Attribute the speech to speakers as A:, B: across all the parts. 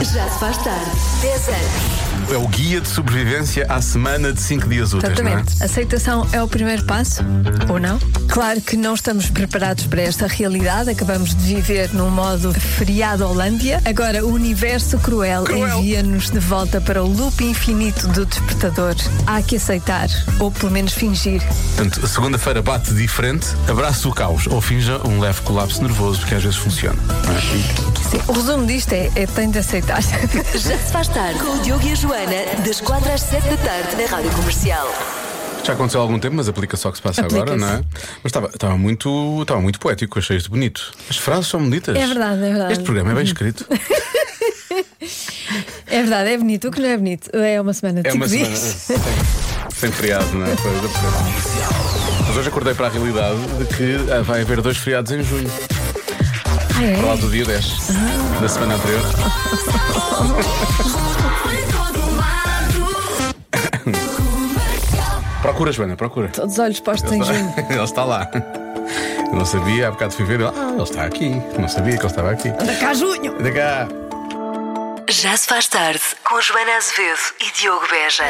A: Já se faz tarde. 10 anos.
B: É o guia de sobrevivência à semana de 5 dias úteis,
C: Exatamente.
B: não é?
C: Aceitação é o primeiro passo, ou não? Claro que não estamos preparados para esta realidade. Acabamos de viver num modo feriado Holândia. Agora o universo cruel envia-nos de volta para o loop infinito do despertador. Há que aceitar, ou pelo menos fingir.
B: Portanto, a segunda-feira bate diferente, abraça o caos ou finja um leve colapso nervoso, porque às vezes funciona. Não é?
C: Sim, o resumo disto é tem de aceitar.
A: Já se faz tarde com o Diogo e a Joana, das 4 às 7 da tarde na Rádio Comercial.
B: Já aconteceu há algum tempo, mas aplica só o que se passa agora, não é? Mas estava muito poético, achei isto bonito. As frases são bonitas.
C: É verdade, é verdade.
B: Este programa é bem escrito.
C: É verdade, é bonito. O que não é bonito é uma semana de 5 dias.
B: Sem feriado, não é? Mas hoje acordei para a realidade de que vai haver 2 feriados em junho.
C: É?
B: Para lá do dia 10 da semana anterior. Procura, Joana, procura.
C: Todos os olhos postos em junho.
B: Ele está lá. Eu não sabia, há bocado fui ver. Ele está aqui. Não sabia que ele estava aqui.
C: Anda cá, junho!
B: Anda cá.
A: Já se faz tarde com Joana Azevedo e Diogo Beja.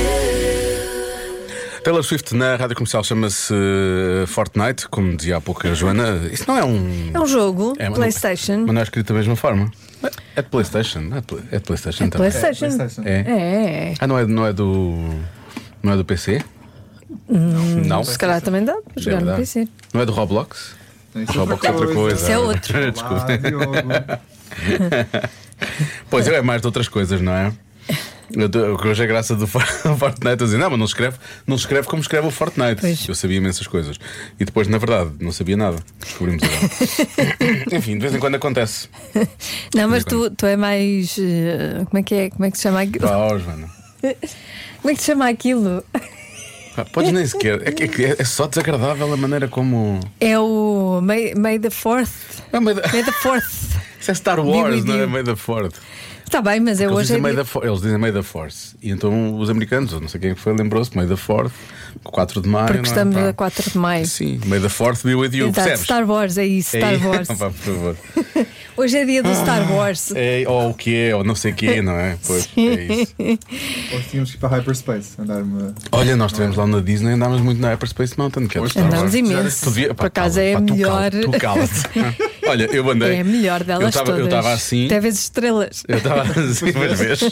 B: Taylor Swift na rádio comercial chama-se Fortnite, como dizia há pouco a Joana. Isso não é um.
C: É um jogo,
B: É,
C: PlayStation.
B: Mas não é escrito da mesma forma. É de PlayStation. É de PlayStation também.
C: PlayStation.
B: É.
C: É.
B: Não é do. Não é do PC? Não.
C: Se calhar também dá para jogar no PC.
B: Não é do Roblox? Roblox é outra coisa.
C: Isso é outro.
B: Desculpa. Pois é mais de outras coisas, não é? Hoje a graça do Fortnite a dizer, não, mas não escreve como escreve o Fortnite.
C: Pois.
B: Eu sabia imensas coisas. E depois, na verdade, não sabia nada. Descobrimos agora. Enfim, de vez em quando acontece.
C: Não, mas tu é mais. Como é que é? Como é que se chama aquilo?
B: Joana.
C: Como é que se chama aquilo?
B: Podes nem sequer. É só desagradável a maneira como.
C: É o May the 4th. May the 4th.
B: Isso é Star Wars, não é?
C: you.
B: May the 4th.
C: Está bem, mas
B: Eles
C: hoje
B: dizem eles dizem May the Force. E então os americanos, ou não sei quem foi, lembrou-se May the 4th, 4 de maio.
C: Porque
B: não é?
C: estamos a 4 de maio.
B: Sim, May the 4th be with you.
C: Exato,
B: Percebes?
C: Star Wars, é isso, Star Wars.
B: Vá, por favor.
C: Hoje é dia do Star Wars.
B: Ou o que é, ou não sei o que é, não é? Pois, é isso.
D: Hoje tínhamos que ir para Hyperspace andar-me.
B: Olha, nós estivemos lá na Disney, andámos muito na Hyperspace Mountain, que é do Star
C: Andamos
B: Wars.
C: imenso. Por acaso é a melhor.
B: Tu cala-te. Olha, eu andei.
C: É a melhor delas todas.
B: Eu estava assim.
C: Até vezes estrelas.
B: Eu estava assim, umas vezes.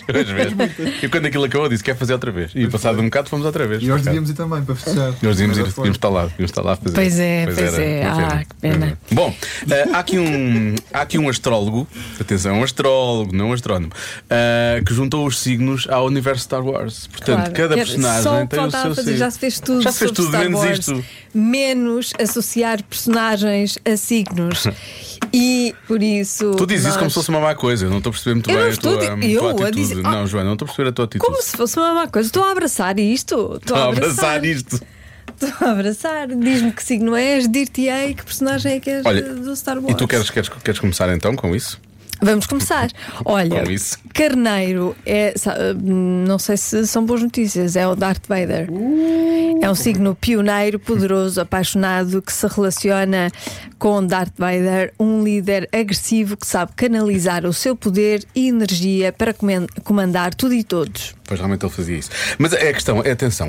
B: E quando aquilo acabou, disse: quer fazer outra vez. E passado um bocado, fomos outra vez.
D: E nós devíamos ir também para festejar.
B: Nós devíamos estar lá a fazer.
C: Pois é. Que pena.
B: Bom, há aqui um astrólogo, atenção, um astrólogo, não um astrónomo, que juntou os signos ao universo Star Wars. Portanto, cada personagem tem o seu signo.
C: Já se fez tudo.
B: Já se fez
C: sobre
B: tudo,
C: Star
B: menos
C: Wars,
B: isto.
C: Menos associar personagens a signos. E por isso.
B: Tu dizes isso como se fosse uma má coisa. Eu não estou a perceber muito
C: Eu
B: bem
C: não
B: a
C: estou
B: tua
C: a
B: atitude.
C: dizer-
B: Não, Joana, não estou a perceber a tua atitude.
C: Como se fosse uma má coisa. Estou a abraçar isto.
B: Estou a abraçar isto.
C: Estou a abraçar. Diz-me que signo és, dir-te-ei que personagem é que és
B: Olha,
C: do Star Wars.
B: E tu queres começar então com isso?
C: Vamos começar. Olha,
B: Com isso.
C: Carneiro não sei se são boas notícias, é o Darth Vader. É um signo pioneiro, poderoso, apaixonado, que se relaciona com Darth Vader, um líder agressivo que sabe canalizar o seu poder e energia para comandar tudo e todos.
B: Pois realmente ele fazia isso. Mas a questão é, atenção,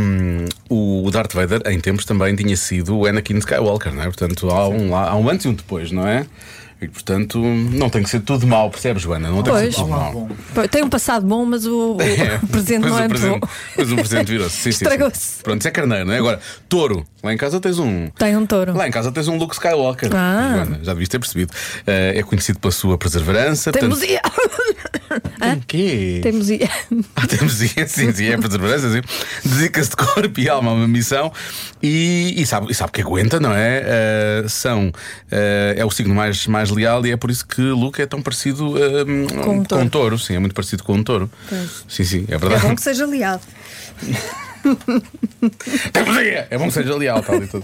B: o Darth Vader em tempos também tinha sido o Anakin Skywalker, não é? Portanto, há um antes e um depois, não é? E portanto, não tem que ser tudo mau, percebes, Joana? Não tem que ser tudo mau.
C: Tem um passado bom, mas o presente não é bom.
B: Pois o presente virou-se.
C: Estragou-se.
B: Sim. Pronto, isso é carneiro, não é? Agora, touro. Lá em casa tens um.
C: Tem um touro.
B: Lá em casa tens um Luke Skywalker. Joana, já devias ter percebido. É conhecido pela sua perseverança.
C: Teimosia.
B: O quê?
C: Teimosia.
B: Teimosia, sim, é perseverança, sim. Dedica-se de corpo e alma a uma missão e sabe que aguenta, não é? É o signo mais leal e é por isso que Luke é tão parecido com um touro. Sim, é muito parecido com um touro. Sim, é verdade.
C: É bom que seja leal.
B: É bom que seja leal, tal e tudo.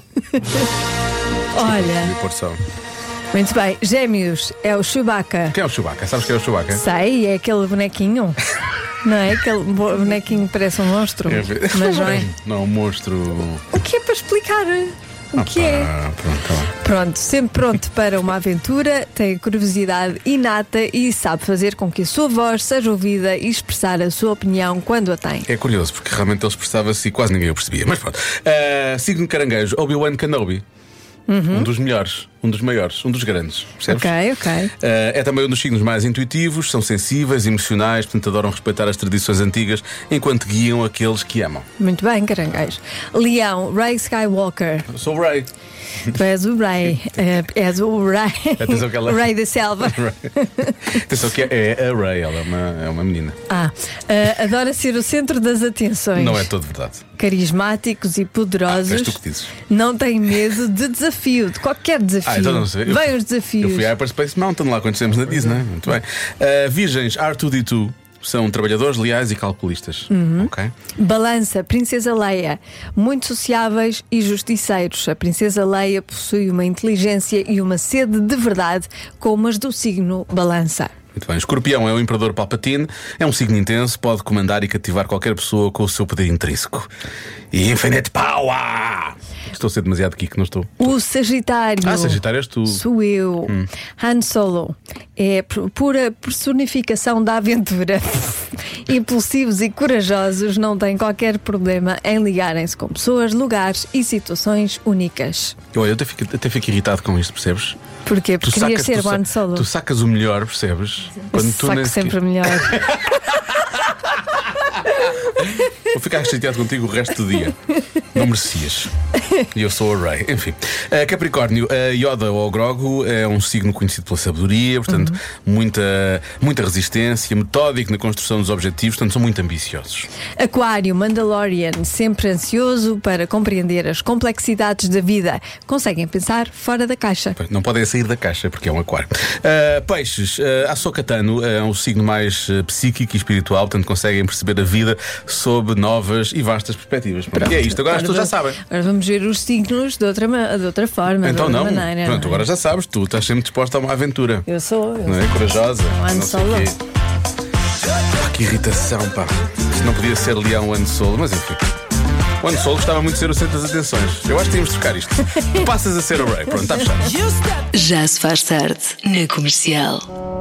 C: Olha, muito bem, Gêmeos é o Chewbacca.
B: Quem é o Chewbacca? Sabes quem é o Chewbacca?
C: Sei, é aquele bonequinho. Não é? Aquele bonequinho que parece um monstro. Mas não é.
B: Não, um monstro.
C: O que é para explicar? O que é?
B: Pronto, tá bem.
C: Pronto, sempre pronto para uma aventura, tem curiosidade inata e sabe fazer com que a sua voz seja ouvida e expressar a sua opinião quando a tem.
B: É curioso, porque realmente ele expressava-se e quase ninguém o percebia. Mas pronto. Signo de Caranguejo, Obi-Wan Kenobi. Um dos melhores, um dos maiores, um dos grandes. Percebes?
C: Ok.
B: É também um dos signos mais intuitivos, são sensíveis, emocionais, portanto adoram respeitar as tradições antigas enquanto guiam aqueles que amam.
C: Muito bem, Caranguejo. Leão, Ray Skywalker.
B: Eu sou o Ray.
C: Tu és o Ray. És o Ray.
B: Atenção que ela-
C: O Ray da selva.
B: Atenção que é a Ray, ela é uma menina.
C: Adora ser o centro das atenções.
B: Não é todo verdade.
C: Carismáticos e poderosos.
B: És tu que dizes.
C: Não tem medo de desafio, de qualquer desafio.
B: Então não sei.
C: Vem os desafios.
B: Eu fui à Hyperspace Mountain lá quando estivemos na Disney. Muito bem. Virgens, R2D2. São trabalhadores leais e calculistas. Ok?
C: Balança, Princesa Leia. Muito sociáveis e justiceiros. A Princesa Leia possui uma inteligência e uma sede de verdade, como as do signo Balança.
B: Muito bem. Escorpião é o Imperador Palpatine. É um signo intenso, pode comandar e cativar qualquer pessoa com o seu poder intrínseco. E Infinite Power! Estou a ser demasiado geek, não estou?
C: O Sagitário.
B: Sagitário és tu.
C: Sou eu. Han Solo é pura personificação da aventura. Impulsivos e corajosos, não têm qualquer problema em ligarem-se com pessoas, lugares e situações únicas.
B: Olha, eu até fico irritado com isto, percebes?
C: Porquê? Porque querias ser o Han Solo.
B: Tu sacas o melhor, percebes?
C: Eu saco sempre o melhor.
B: Vou ficar chateado contigo o resto do dia. Não merecias. E eu sou a Ray. Enfim. Capricórnio, Yoda ou Grogu é um signo conhecido pela sabedoria, portanto, muita resistência, metódico na construção dos objetivos, portanto, são muito ambiciosos.
C: Aquário, Mandalorian, sempre ansioso para compreender as complexidades da vida. Conseguem pensar fora da caixa.
B: Não podem sair da caixa porque é um aquário. Peixes, Ahsoka Tano é um signo mais psíquico e espiritual, portanto, conseguem perceber a vida sob novas e vastas perspectivas. Pronto, e é isto, agora as pessoas já sabem.
C: Agora vamos ver os signos de outra forma,
B: Então
C: de
B: não,
C: outra maneira.
B: pronto, agora já sabes, tu estás sempre disposta a uma aventura.
C: Eu sou.
B: Não é? Corajosa.
C: Han
B: Não sei o
C: Solo.
B: quê. Que irritação, pá. Isto não podia ser Leão Han Solo, mas enfim. O Han Solo gostava muito de ser o centro das atenções. Eu acho que tínhamos de trocar isto. Tu passas a ser o Ray, pronto, está fechado.
A: Já se faz tarde na Comercial.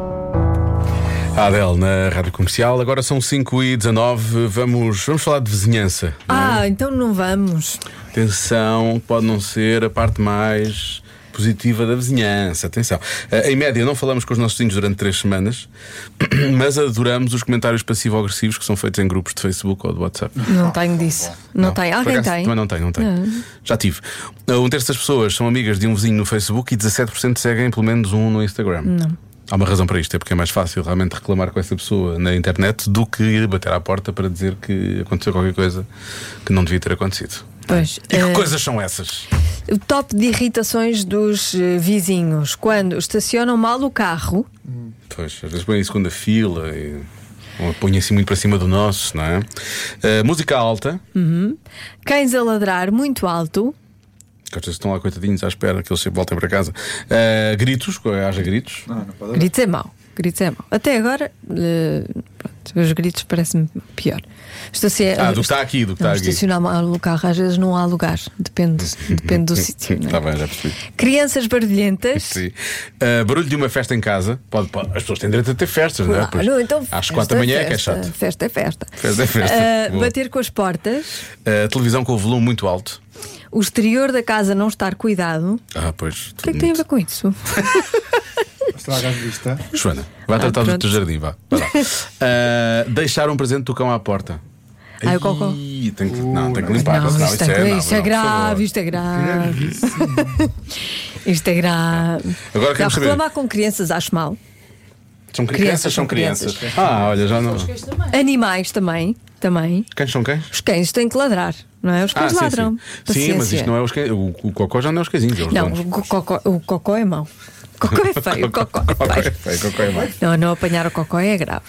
B: A Adele na Rádio Comercial, agora são 5h19, vamos falar de vizinhança.
C: Então não vamos.
B: Atenção, pode não ser a parte mais positiva da vizinhança. Atenção. Em média, não falamos com os nossos vizinhos durante 3 semanas, mas adoramos os comentários passivo-agressivos que são feitos em grupos de Facebook ou de WhatsApp.
C: Não tenho disso. Não tenho. Alguém
B: Por acaso,
C: tem?
B: Também não tenho. Já tive. 1/3 das pessoas são amigas de um vizinho no Facebook e 17% seguem pelo menos um no Instagram.
C: Não.
B: Há uma razão para isto, é porque é mais fácil realmente reclamar com essa pessoa na internet do que ir bater à porta para dizer que aconteceu qualquer coisa que não devia ter acontecido.
C: Pois.
B: E que coisas são essas?
C: O top de irritações dos vizinhos quando estacionam mal o carro.
B: Pois, às vezes põem em segunda fila e põem assim muito para cima do nosso, não é? Música alta.
C: Cães a ladrar muito alto.
B: Que às vezes estão lá coitadinhos à espera que eles voltem para casa. Gritos, haja gritos.
D: Não pode haver.
C: Gritos é mau. Gritos é mau. Até agora, pronto, os gritos parecem-me pior.
B: Do que está aqui, do que está aqui.
C: Estacionar mal o carro, às vezes não há lugar. Depende do sítio. Não é?
B: Está bem, já percebi.
C: Crianças barulhentas.
B: Sim. Barulho de uma festa em casa. As pessoas têm direito a ter festas, não é? Pois,
C: Claro, então,
B: às 4 da manhã é que é chato.
C: Festa é festa.
B: Festa é festa. Boa.
C: Bater com as portas.
B: Televisão com o volume muito alto.
C: O exterior da casa não estar cuidado.
B: Pois.
C: O que é que tem a ver com isso?
D: Estraga a vista.
B: Joana, vai tratar do
C: pronto.
B: teu jardim, vá. Vai lá. Deixar um presente do cão à porta.
C: O cocó.
B: Tem que limpar.
C: Não,
B: senão
C: isto é grave, isto é grave. Isto é grave.
B: Agora
C: Já
B: queremos saber.
C: reclamar com crianças, acho mal.
B: São crianças, são crianças. Olha, já não.
C: Animais também.
B: Cães são cães?
C: Os cães têm que ladrar, não é? Os cães ladram.
B: Sim, mas isto não é os cães. O cocó já não é os cãezinhos. É os
C: Não,
B: donos.
C: o cocó é mau. O cocó é feio, o cocó é feio.
B: Cocó é mau.
C: Não apanhar o cocó é grave.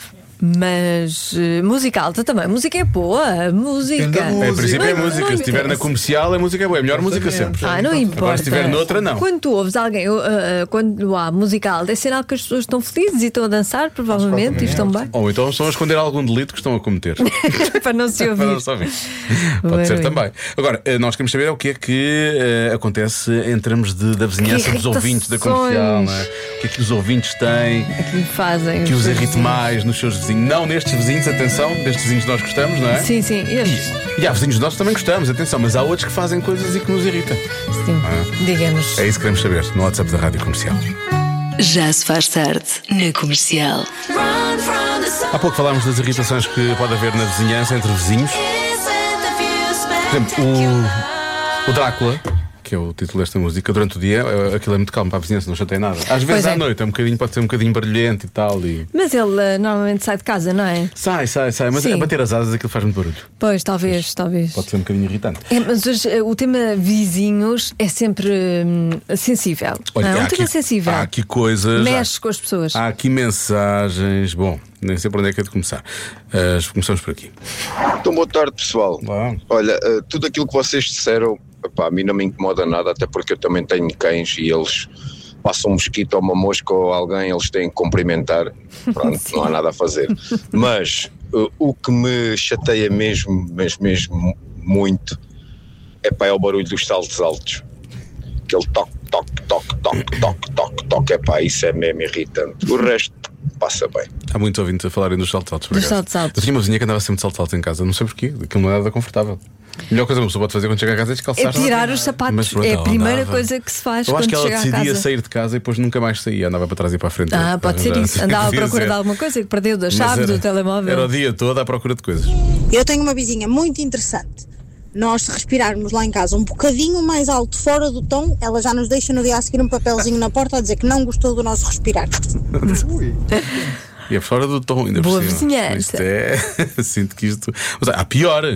C: Mas música alta também. Música é boa. Música.
B: Em princípio é
C: Não
B: música. Se estiver na
C: interessa.
B: comercial, a música é boa. É a melhor música
D: Exatamente.
B: sempre.
C: Não importa.
B: Agora, se estiver noutra, não.
C: Quando tu ouves alguém, quando há música alta, é sinal que as pessoas estão felizes e estão a dançar, provavelmente, e estão bem.
B: Ou então estão a esconder algum delito que estão a cometer.
C: Para não se
B: Para
C: ouvir.
B: não se ouvir. Pode ser
C: Bem.
B: também. Agora, nós queremos saber o que é que acontece em termos da vizinhança
C: Que
B: dos ouvintes da comercial, não é? O que é que os ouvintes têm
C: Que fazem.
B: que os
C: seus
B: irrite mais nos seus vizinhos? Não nestes vizinhos, atenção, destes vizinhos que nós gostamos, não é?
C: Sim, sim. Estes.
B: E há vizinhos nossos que também gostamos, atenção, mas há outros que fazem coisas e que nos irritam.
C: Sim. Diga-nos.
B: É isso que queremos saber no WhatsApp da Rádio Comercial.
A: Já se faz tarde na Comercial.
B: Há pouco falámos das irritações que pode haver na vizinhança entre vizinhos. Por exemplo, o Drácula, que é o título desta música, durante o dia aquilo é muito calmo para a vizinhança, não chateia nada. Às vezes
C: Pois é.
B: à noite pode ser um bocadinho barulhento e tal.
C: Mas ele normalmente sai de casa, não é?
B: Sai, mas
C: Sim.
B: a bater as asas aquilo faz muito barulho.
C: Pois, talvez.
B: Pode ser um bocadinho irritante.
C: Mas hoje, o tema vizinhos é sempre sensível.
B: Olha,
C: Não,
B: há
C: um tema
B: aqui-
C: sensível.
B: Há aqui coisas.
C: Mexe com as pessoas.
B: Há aqui mensagens. Bom, nem sei por onde é que é de começar. Começamos por aqui.
E: Então, boa tarde, pessoal.
B: Olá.
E: Olha, tudo aquilo que vocês disseram, epá, a mim não me incomoda nada, até porque eu também tenho cães e eles passam um mosquito ou uma mosca ou alguém, eles têm que cumprimentar. Pronto, não há nada a fazer. Mas o que me chateia mesmo muito, epá, é o barulho dos saltos altos. Aquele toque, epá, isso é mesmo irritante. O resto passa bem.
B: Há muito ouvinte a falarem dos saltos altos. por
C: Dos
B: acaso.
C: saltos altos.
B: Eu tinha uma vizinha que andava sempre de saltos altos em casa, não sei porquê, aquilo não é nada confortável. A melhor coisa que uma pessoa pode fazer quando chega a casa é
C: É
B: descalçar.
C: tirar os
B: Mas
C: sapatos.
B: pronto,
C: É a
B: ela
C: primeira
B: andava.
C: coisa que se faz
B: Eu acho
C: quando
B: que ela
C: chega a
B: decidia
C: casa.
B: sair de casa e depois nunca mais saía, andava para trás e para a frente.
C: Pode ser isso. Andava à procura de alguma coisa que perdeu da chave do telemóvel.
B: Era o dia todo à procura de coisas.
F: Eu tenho uma vizinha muito interessante. Nós, se respirarmos lá em casa um bocadinho mais alto, fora do tom, ela já nos deixa no dia a seguir um papelzinho na porta a dizer que não gostou do nosso respirar.
B: E é fora do tom, ainda
C: Boa
B: por cima.
C: vizinhança.
B: Isto é. Sinto que isto. Mas há pior.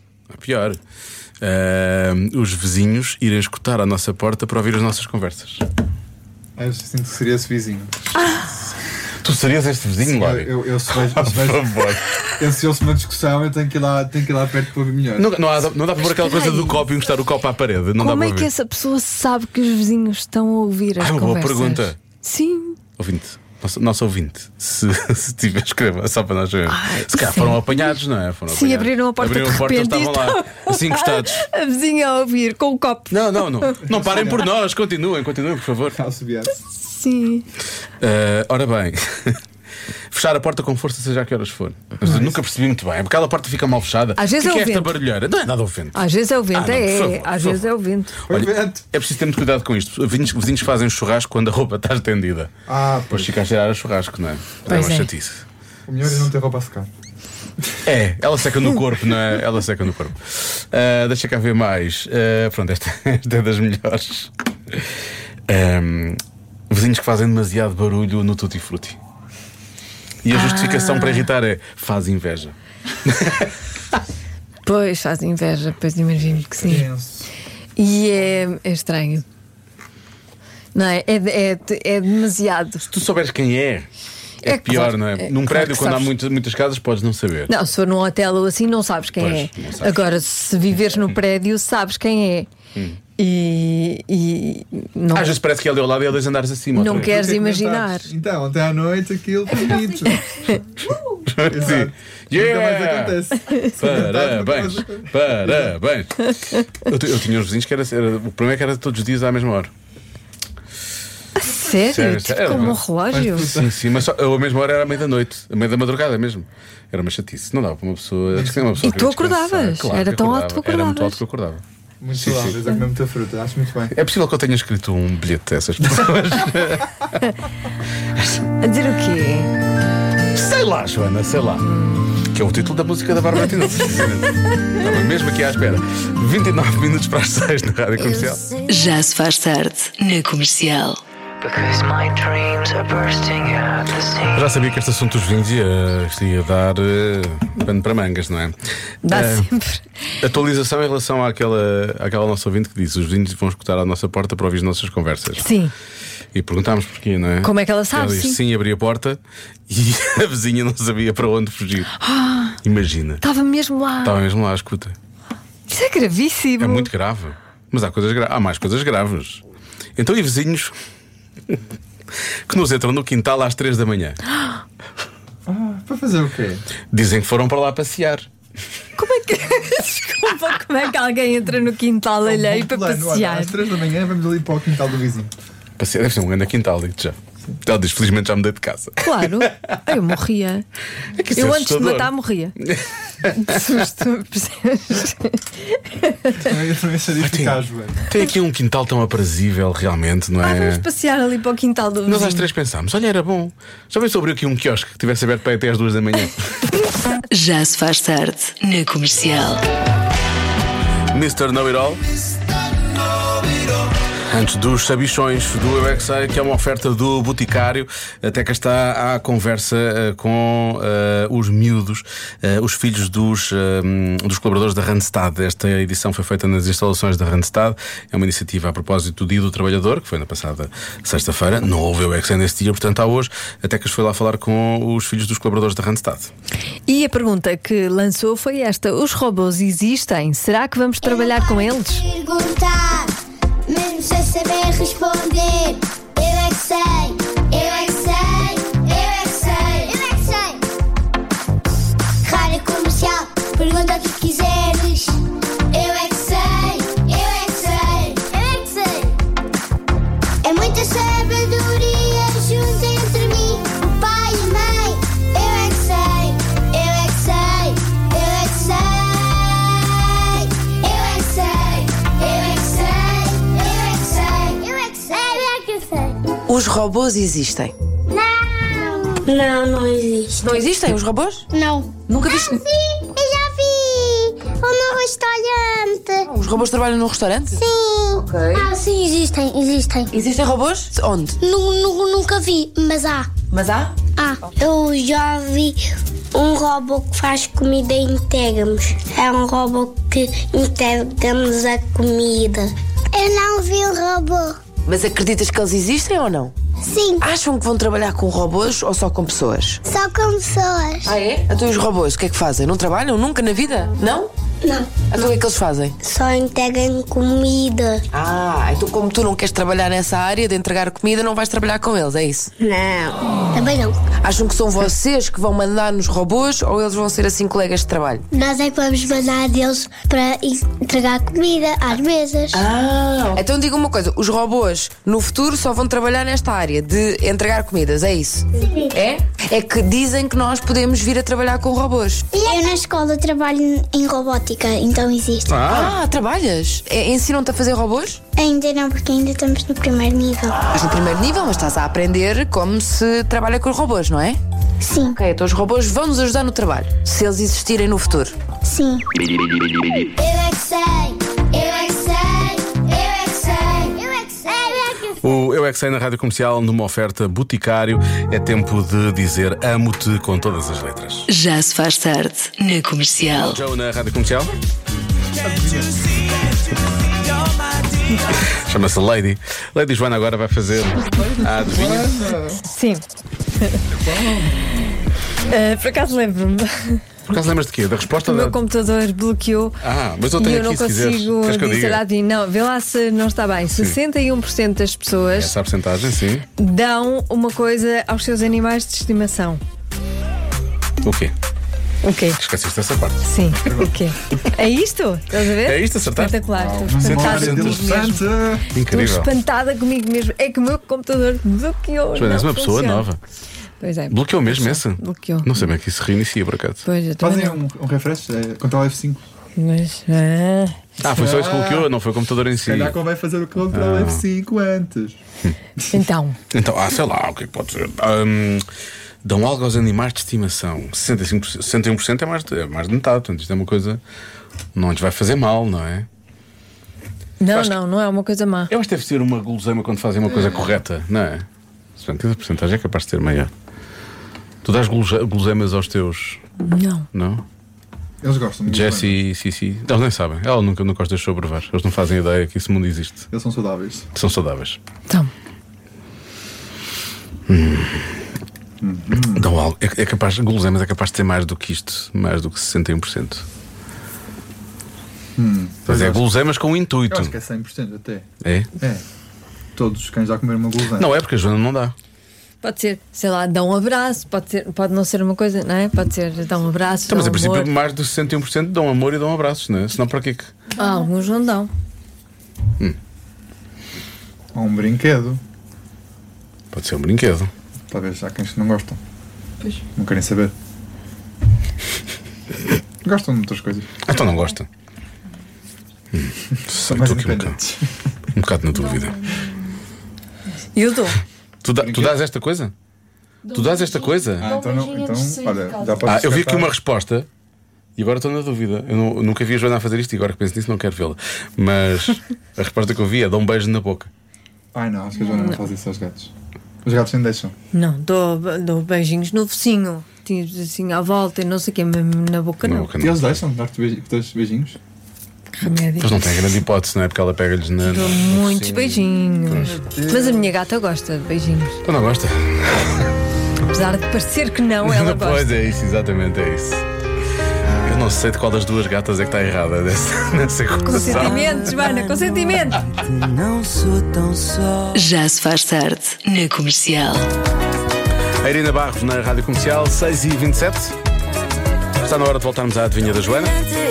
B: Os vizinhos irem escutar à nossa porta para ouvir as nossas conversas.
D: Eu sinto que seria esse vizinho.
B: Tu serias este vizinho, Lório?
D: Eu se vejo,
B: Por favor.
D: se ouço uma discussão, eu tenho que ir lá perto para ouvir melhor.
B: Não dá para pôr aquela coisa do copo e encostar o copo à parede. Não dá
C: Como
B: para
C: é que
B: ouvir.
C: essa pessoa sabe que os vizinhos estão a ouvir as
B: Uma boa
C: conversas?
B: pergunta.
C: Sim.
B: Ouvinte, nosso ouvinte, se tiver, escreva, só para nós sabermos. Se calhar
C: sim.
B: foram apanhados, não é? Foram
C: Sim,
B: apanhados.
C: abriram a porta de
B: Abriram a porta, eles
C: repente
B: estavam lá, assim encostados.
C: A vizinha a ouvir com o copo.
B: Não parem por nós, continuem, por favor.
C: Sim.
B: Ora bem. Fechar a porta com força, seja a que horas for. Mas eu nunca percebi muito bem. Porque aquela porta fica mal fechada.
C: Às vezes
B: o que
C: é
B: é
C: o
B: esta
C: vento.
B: barulheira? Não é nada o vento.
C: Às vezes é o vento,
B: não, por favor,
C: às
B: por
C: vezes
B: favor.
C: é o vento.
B: Olha, é preciso ter muito cuidado com isto. Vizinhos que fazem churrasco quando a roupa está estendida.
D: Pois.
B: Depois fica a cheirar a churrasco, não é?
C: Pois
B: uma
C: é.
B: chatice.
D: O melhor é não ter roupa a secar.
B: Ela seca no corpo, não é? Ela seca no corpo. Deixa cá ver mais. Pronto, esta é das melhores. Vizinhos que fazem demasiado barulho no Tutti Frutti. E a justificação para irritar é: faz inveja.
C: Pois faz inveja, pois imagino que sim.
D: Penso.
C: E é estranho. Não é? É demasiado.
B: Se tu souberes quem é
C: É
B: pior,
C: claro,
B: não é? Num
C: claro
B: prédio,
C: que
B: quando há
C: sabes.
B: muitas casas, podes não saber.
C: Não, se for num hotel ou assim, não sabes quem
B: Pois,
C: é.
B: não sabes.
C: Agora, se viveres no prédio, sabes quem é. E não,
B: Às vezes parece que é ali ao lado e há 2 andares acima.
C: Não
B: outra
C: queres
D: Tem
C: imaginar.
D: comentários. Então, ontem à noite aquilo foi bonito.
B: vez.
D: Exato.
B: Yeah!
D: Nunca mais acontece.
B: Parabéns. Eu tinha uns vizinhos que era. O problema é que era todos os dias à mesma hora.
C: Sério?
B: Sério,
C: Tipo
B: sério.
C: como um relógio?
B: Sim, mas só, a mesma hora era à meia-da-noite, à meia da madrugada mesmo. Era uma chatice. Não dava para uma pessoa. Acho que uma pessoa
C: E tu
B: queria descansar.
C: acordavas?
B: Claro
C: Era
B: que
C: tão
B: acordava.
C: alto que
B: Era muito
C: acordavas.
B: alto que eu acordava.
D: Muito
B: Sim,
D: saudáveis,
B: sim.
D: a comer muita fruta. Acho muito bem.
B: É possível que eu tenha escrito um bilhete a essas pessoas.
C: A dizer o quê?
B: Sei lá, Joana, sei lá. Que é o título da música da Bárbara Tinoco. Estava mesmo aqui à espera. 29 minutos para as 6 na Rádio Comercial.
A: Já se faz tarde na Comercial.
G: Because my dreams are bursting at the seams.
B: Já sabia que este assunto dos vinhos ia dar pano para mangas, não é?
C: Dá sempre.
B: Atualização em relação àquela nossa ouvinte que disse: os vinhos vão escutar à nossa porta para ouvir as nossas conversas.
C: Sim.
B: E perguntámos porquê, não é?
C: Como é que ela sabe?
B: Ela disse sim, abri a porta e a vizinha não sabia para onde fugir. Imagina.
C: Estava mesmo lá.
B: Estava mesmo lá, escuta.
C: Isso é gravíssimo.
B: É muito grave. Mas há mais coisas graves. Então, e vizinhos que nos entram no quintal às 3 da manhã?
D: Para fazer o quê?
B: Dizem que foram para lá passear.
C: Como é que. Desculpa, como é que alguém entra no quintal alheio para passear?
D: Olha, às 3 da manhã vamos ali para o quintal do vizinho.
B: Passear deve ser um grande quintal, digo-te já. Ela diz, felizmente já mudei de casa.
C: Claro, eu morria.
B: É que isso é
C: Eu antes de
B: assustador.
C: matar morria. De susto, percebes?
D: Também seria eficaz, Joana.
B: Tem aqui um quintal tão aprazível, realmente, não
C: Vamos
B: é?
C: passear ali para o quintal do vizinho.
B: Nós às 3 pensámos, olha, era bom. Já bem sobre aqui um quiosque que tivesse aberto para até às 2 da manhã.
A: Já se faz tarde na Comercial.
B: Mr. Know-It-All. Antes dos sabichões do Eu é Que Sei, que é uma oferta do Boticário. Até cá está a conversa com os miúdos, os filhos dos colaboradores da Randstad. Esta edição foi feita nas instalações da Randstad. É uma iniciativa a propósito do Dia do Trabalhador, que foi na passada sexta-feira. Não houve Eu é Que Sei nesse dia, portanto há hoje. Até que foi lá falar com os filhos dos colaboradores da Randstad.
C: E a pergunta que lançou foi esta: os robôs existem? Será que vamos trabalhar com eles?
H: Perguntar, mesmo sem saber responder. Eu é que sei, eu é que sei, eu é que sei, eu é que sei. Rádio Comercial, pergunta o que quiseres. Eu é que sei, eu é que sei, eu é que sei. É muita sabedoria junto entre mim, o pai e a mãe. Eu é que sei, eu é que sei, eu é que sei. Eu é que sei, eu é que sei, eu é que sei, eu é que sei, eu é que sei.
I: Os robôs existem?
H: Não existe.
I: Não existem os robôs?
H: Não.
I: Nunca viste?
H: Sim, eu já vi. Ou no restaurante.
I: Os robôs trabalham num restaurante?
H: Sim.
I: Ok.
H: Sim, existem.
I: Existem robôs? Onde?
H: Nunca vi, mas há.
I: Mas há?
H: Eu já vi um robô que faz comida e integra-nos. É um robô que integra-nos a comida. Eu não vi o robô.
I: Mas acreditas que eles existem ou não?
H: Sim,
I: Acham que vão trabalhar com robôs ou só com pessoas?
H: só com pessoas.
I: É? Então os robôs o que é que fazem? Não trabalham nunca na vida? Não?
H: Não,
I: Então o que é que eles fazem?
H: só integram comida.
I: Então como tu não queres trabalhar nessa área de entregar comida, não vais trabalhar com eles, é isso?
H: Não, também não.
I: Acham que são vocês que vão mandar nos robôs ou eles vão ser assim colegas de trabalho?
H: Nós é que vamos mandar deles para entregar comida às mesas.
I: Então diga uma coisa, os robôs no futuro só vão trabalhar nesta área de entregar comidas, é isso?
H: Sim.
I: É? É que dizem que nós podemos vir a trabalhar com robôs.
H: Eu na escola trabalho em robótica, então existe.
I: Trabalhas? Ensinam-te a fazer robôs?
H: Ainda não, porque ainda estamos no primeiro nível.
I: Estás no primeiro nível, mas estás a aprender como se trabalha com os robôs, não é?
H: Sim,
I: Ok, então os robôs vão nos ajudar no trabalho, se eles existirem no futuro.
H: sim. Eu é que sei, eu é que sei, eu é que sei, eu é que sei, eu é que sei.
B: O Eu é Que Sei na Rádio Comercial, numa oferta Boticário. É tempo de dizer amo-te com todas as letras.
A: Já se faz tarde na Comercial.
B: Joe na Rádio Comercial. Chama-se Lady. Lady Joana agora vai fazer a adivinha.
C: Sim. Por acaso lembro-me.
B: Por acaso lembras de quê? Da resposta
C: O
B: da...
C: meu computador bloqueou.
B: Mas eu
C: E
B: tenho
C: eu não
B: aqui, se quiseres.
C: consigo
B: Queres que eu
C: dizer
B: diga?
C: a adivinha. Não, vê lá se não está bem. 61% das pessoas
B: Essa porcentagem, sim.
C: dão uma coisa aos seus animais de estimação.
B: O quê?
C: O quê?
B: Esqueceste dessa parte.
C: Sim, o quê? É isto? Estás a ver?
B: É isto, acertaste?
C: Espetacular. Estou espantada comigo mesmo. Estou
B: Incrível.
C: espantada comigo mesmo. É que o meu computador bloqueou.
B: Joana, és
C: não
B: uma pessoa
C: funciona.
B: nova.
C: Pois é.
B: Bloqueou mesmo esse?
C: Bloqueou.
B: Não sei bem que isso reinicia por acaso.
C: Pois, eu também
D: Fazem
C: não.
D: um refresh, contra o F5.
C: Mas.
B: Foi só isso que bloqueou, não foi o computador em si.
D: Se calhar convém fazer o Ctrl F5 antes.
C: Então.
B: Então, sei lá, o que é que pode ser? Dão algo aos animais de estimação. 61% é mais de metade. Portanto, isto é uma coisa. Não lhes vai fazer mal, não é?
C: Não é uma coisa má.
B: Eu acho que deve ser uma guloseima quando fazem uma coisa correta, não é? Se bem que a porcentagem é capaz de ser maior. Tu dás guloseimas aos teus. Não?
D: Eles gostam muito.
B: Jessie e Cici. Eles nem sabem. Ela nunca os deixou provar. Eles não fazem ideia que esse mundo existe.
D: Eles são saudáveis.
B: São saudáveis.
C: Então.
B: Dão algo. É capaz, guloseimas é capaz de ter mais do que isto, mais do que 61%. Mas é guloseimas com um intuito.
D: Eu acho que é 100% até.
B: É?
D: É. Todos os cães já comeram uma guloseima.
B: Não é porque a Joana não dá.
C: Pode ser, sei lá, dá um abraço, pode não ser uma coisa, não é? Pode ser, dá um abraço.
B: Então, mas
C: dá
B: em
C: um
B: princípio
C: amor.
B: mais de 61% dão amor e dão abraços, não é? Senão para quê que.
C: Alguns não dão.
D: Ou um brinquedo.
B: Pode ser um brinquedo.
D: Talvez há cães que não gostam.
C: Pois.
D: Não querem saber. Gostam de muitas coisas.
B: Então não gosta.
D: São
B: Sei,
D: mais
B: estou aqui
D: independentes.
B: um bocado na dúvida.
C: Eu dou.
B: Tu dás esta coisa? Tu dás esta coisa?
D: Então não. Então, olha, já podes
B: Eu vi aqui
D: descartar.
B: uma resposta e agora estou na dúvida. Eu nunca vi a Joana a fazer isto e agora que penso nisso não quero vê-la. Mas a resposta que eu vi é: dá um beijo na boca.
D: Ai não, acho que a Joana não faz isso aos gatos. Os gatos nem deixam.
C: Não, dou beijinhos no focinho, assim à volta e não sei o quê, mesmo na boca
B: Na
C: não.
B: boca
D: E
B: não.
D: eles deixam dar-te beijinhos?
C: Remédio.
B: Eles não têm grande hipótese, não é? Porque ela pega-lhes na.
C: Dou muitos beijinhos. Mas a minha gata gosta de beijinhos.
B: Tu não gosta?
C: Apesar de parecer que não, ela
B: Pois
C: gosta.
B: é isso, exatamente, é isso. Eu não sei de qual das duas gatas é que está errada nessa equação.
C: Consentimento, Joana, consentimento.
A: Já se faz tarde na Comercial.
B: A Irina Barros na Rádio Comercial, 6h27. Está na hora de voltarmos à adivinha da Joana.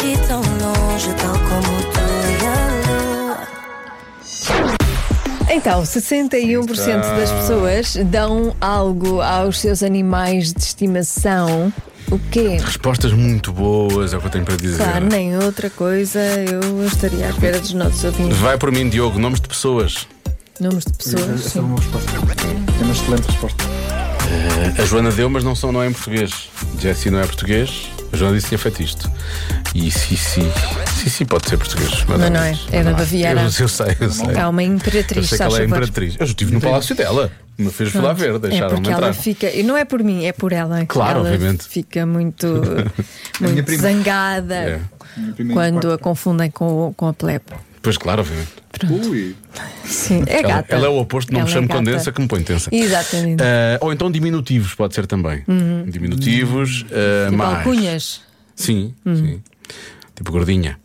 C: Então, 61% das pessoas dão algo aos seus animais de estimação. O quê?
B: Respostas muito boas, é o que eu tenho para dizer.
C: Claro, nem outra coisa eu estaria à espera dos nossos ouvintes.
B: Vai por mim, Diogo, nomes de pessoas.
C: Nomes de pessoas.
D: Essa é
C: Sim.
D: uma resposta. É uma excelente resposta.
B: A Joana deu, mas não é em português. Jessie não é português. A Joana disse que tinha feito isto. E Sissi pode ser português.
C: Mas não é, é da Baviera.
B: Eu sei.
C: É uma
B: Eu
C: imperatriz,
B: sei que
C: faz
B: ela é
C: favor.
B: imperatriz. Eu estive no palácio dela. Me fez lá ver,
C: É
B: deixaram-me
C: porque ela
B: entrar.
C: fica, e não é por mim, é por ela. Que
B: Claro,
C: ela
B: obviamente.
C: fica muito,
D: minha
C: muito
D: prima.
C: zangada
B: É.
D: Minha prima
C: quando a
D: quarta.
C: confundem com a plebe.
B: Pois claro, obviamente.
D: Ui.
C: Sim, é
B: Ela,
C: gata.
B: ela é o oposto, não me
C: Ela é
B: chame
C: gata.
B: condensa que me põe tensa.
C: Exatamente.
B: Ou então diminutivos, pode ser também. Diminutivos,
C: Tipo
B: mais.
C: alcunhas.
B: Sim, sim. Tipo gordinha.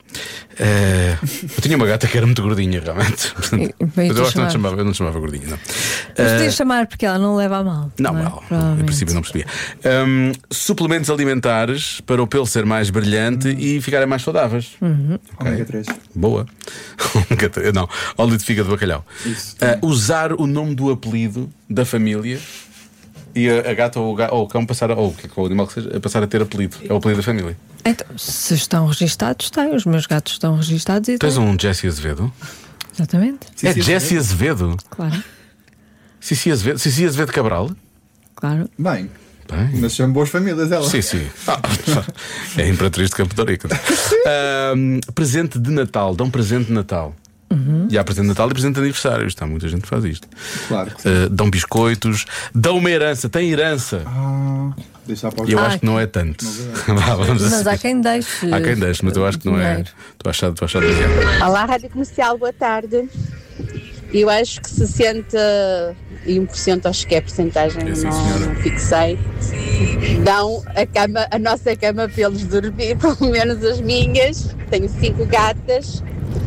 B: Eu tinha uma gata que era muito gordinha, realmente. Portanto,
C: E-
B: mas eu acho que
C: chamar.
B: eu não te chamava gordinha, não.
C: Mas podias chamar porque ela não leva a mal.
B: Não,
C: é?
B: mal. Em
C: Provavelmente.
B: princípio não percebia. Suplementos alimentares para o pelo ser mais brilhante e ficarem mais saudáveis.
D: Ômega 3.
B: Boa. Não, óleo de fígado de bacalhau.
D: Isso.
B: Usar o nome do apelido da família e a gata ou o cão passar, ou o animal que seja, a passar a ter apelido. É o apelido da família.
C: Então, se estão registados, têm. Os meus gatos estão registados e
B: Tens
C: têm.
B: um Jessie Azevedo?
C: Exatamente.
B: É Jessie Azevedo?
C: Claro,
B: Sissi Azevedo Cabral?
C: claro.
D: Bem,
B: Bem.
D: mas são boas famílias elas.
B: Sim. É a Imperatriz de Campo de Rico. Presente de Natal. Dão presente de Natal. E há presente de Natal e presente de aniversário. Está muita gente que faz isto.
D: Claro que sim.
B: Dão biscoitos. Dão uma herança. Tem herança.
D: Deixar para os
B: E eu
C: Ah,
B: acho que não é tanto. Vá, vamos
C: Mas
B: assim.
C: há quem deixe.
B: Há quem deixe, mas eu acho que não é.
C: dinheiro.
B: Estou a achar demasiado.
J: Olá, Rádio Comercial, boa tarde. Eu acho que 61%, acho que é a porcentagem,
B: É, sim, senhora.
J: não fixei, dão a nossa cama para eles dormir, pelo menos as minhas. Tenho 5 gatas,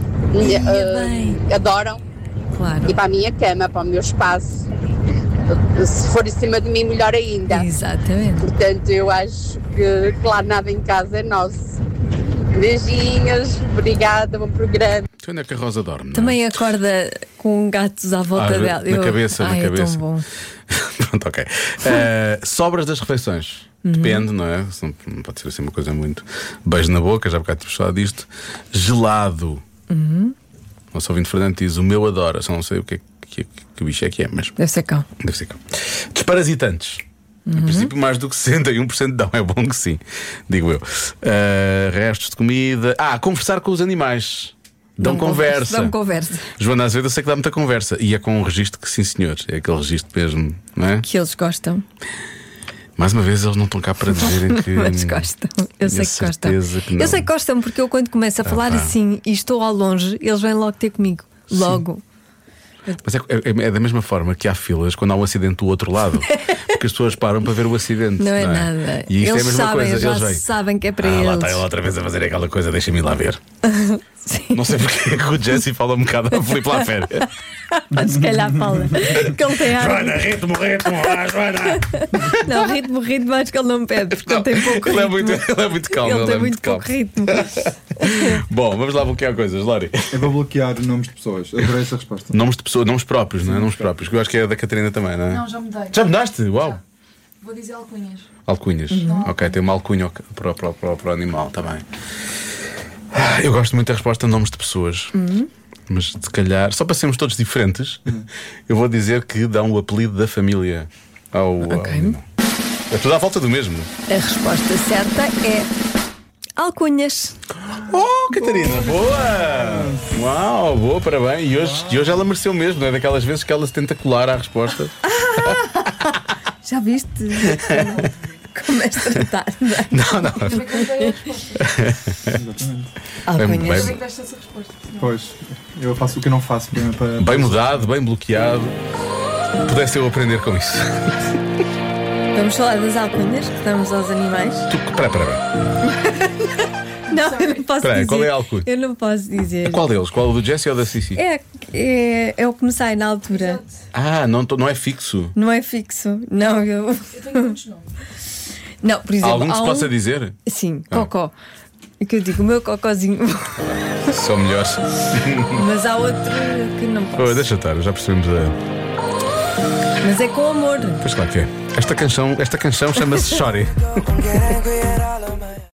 J: adoram.
C: Claro.
J: E para a minha cama, para o meu espaço. Se for em cima de mim, melhor ainda.
C: Exatamente.
J: Portanto, eu acho que, claro, nada em casa é nosso. Beijinhos, obrigada, bom programa.
B: Então, onde é que a Rosa dorme? não é?
C: Também acorda com gatos à volta dela.
B: Na cabeça,
C: Ai,
B: na cabeça.
C: É tão bom.
B: Pronto, ok. Sobras das refeições. Depende, não é? Não pode ser assim uma coisa muito. Beijo na boca, já há bocado tive falado disto. Gelado. Nosso ouvinte Fernando diz: o meu adora. Só não sei o que bicho é que é, mas
C: Deve ser cão.
B: deve ser cão. Desparasitantes. Em princípio, mais do que 61% dão. É bom que sim, digo eu. Restos de comida. Conversar com os animais. Dão conversa.
C: Dão conversa.
B: Joana Azevedo, eu sei que dá muita conversa. E é com um registro que, sim, senhores. É aquele registro mesmo, não é?
C: Que eles gostam.
B: Mais uma vez, eles não estão cá para dizerem que.
C: Mas gostam. Eu sei que gostam.
B: certeza que não.
C: Eu sei que gostam porque eu, quando começo a falar
B: pá.
C: assim e estou ao longe, eles vêm logo ter comigo. Logo.
B: Mas é da mesma forma que há filas quando há um acidente do outro lado. Porque as pessoas param para ver o acidente.
C: Não é nada.
B: E isto
C: Eles
B: é a mesma
C: sabem,
B: coisa.
C: já
B: Eles vêm.
C: sabem que é para
B: Lá
C: eles.
B: está ele outra vez a fazer aquela coisa, deixa-me ir lá ver. Não sei porque que o Jesse fala um bocado a Filipe lá à férias.
C: Mas se calhar fala. Que ele tem ar.
B: Joana, ritmo, vá, Joana.
C: Não, ritmo, acho que ele não pede, porque ele tem pouco ritmo.
B: Ele é muito calmo.
C: Ele tem muito
B: calmo.
C: pouco ritmo.
B: Bom, vamos lá bloquear coisas, Lori.
D: Eu vou bloquear nomes de pessoas. Adorei essa resposta.
B: Nomes de pessoas, nomes próprios, não é? Nomes próprios, que eu acho que é da Catarina também, não é?
K: Não, já mudei.
B: Já mudaste? Uau!
K: Vou dizer alcunhas.
B: Alcunhas. Ok, tem uma alcunha para o animal, está bem. Eu gosto muito da resposta nomes de pessoas. Mas se calhar, só para sermos todos diferentes, eu vou dizer que dá um apelido da família ao animal. É tudo à volta do mesmo.
C: A resposta certa é alcunhas.
B: Oh, Catarina, boa! Uau, boa, parabéns. E hoje ela mereceu mesmo, não é daquelas vezes que ela se tenta colar à resposta.
C: Já viste? Como és tratada?
B: Não.
C: Alcunhas.
D: Pois, eu faço o que eu não faço para...
B: Bem mudado, bem bloqueado. Pudesse eu aprender com isso.
C: Vamos falar das alcunhas que damos aos animais?
B: Espera.
C: Não, eu não posso dizer.
B: Qual é a alcunha?
C: Eu não posso dizer.
B: Qual deles? Qual, o do Jesse ou da Cici?
C: É o que me sai na altura.
B: Ah, não é fixo.
C: Não é fixo. Não, eu
K: tenho muitos nomes.
C: Não, por exemplo.
B: Há algum que se possa dizer?
C: Sim, cocó. É que eu digo, o meu cocózinho.
B: São melhores.
C: Mas há outro que não posso.
B: Deixa estar, já percebemos
C: Mas é com amor.
B: Pois claro que é. Esta canção chama-se Chore.